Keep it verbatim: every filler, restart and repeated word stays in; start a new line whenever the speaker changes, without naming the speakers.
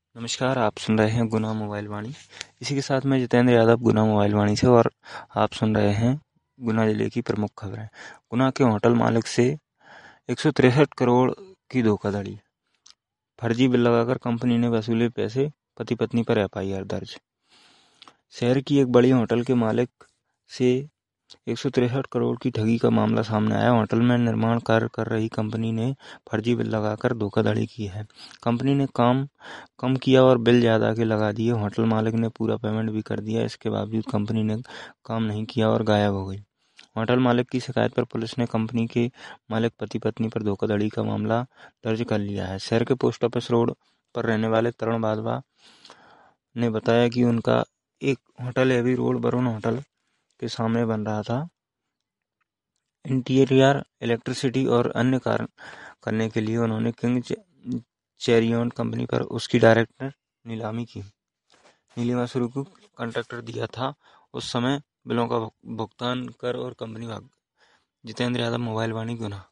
नमस्कार, आप सुन रहे हैं गुना मोबाइल वाणी। इसी के साथ मैं जितेंद्र यादव गुना मोबाइल वाणी से, और आप सुन रहे हैं गुना जिले की प्रमुख खबरें। गुना के होटल मालिक से एक सौ तिरसठ करोड़ की धोखाधड़ी, फर्जी बिल लगाकर कंपनी ने वसूले पैसे, पति पत्नी पर एफ आई आर दर्ज। शहर की एक बड़ी होटल के मालिक से एक सौ तिरसठ करोड़ की ठगी का मामला सामने आया। होटल में निर्माण कार्य कर रही कंपनी ने फर्जी बिल लगाकर धोखाधड़ी की है। कंपनी ने काम कम किया और बिल ज्यादा के लगा दिए। होटल मालिक ने पूरा पेमेंट भी कर दिया, इसके बावजूद कंपनी ने काम नहीं किया और गायब हो गई। होटल मालिक की शिकायत पर पुलिस ने कंपनी के मालिक पति पत्नी पर धोखाधड़ी का मामला दर्ज कर लिया है। शहर के पोस्ट ऑफिस रोड पर रहने वाले तरुण बाजवा ने बताया कि उनका एक hotel AV road Varun hotel के सामने बन रहा था। इंटीरियर, इलेक्ट्रिसिटी और अन्य कार्य करने के लिए उन्होंने किंग चैरियन कंपनी पर उसकी डायरेक्ट नीलामी की नीलिमा शुरू को कॉन्ट्रैक्टर दिया था। उस समय बिलों का भुगतान कर और कंपनी भाग। जितेंद्र यादव, मोबाइल वाणी, गुना।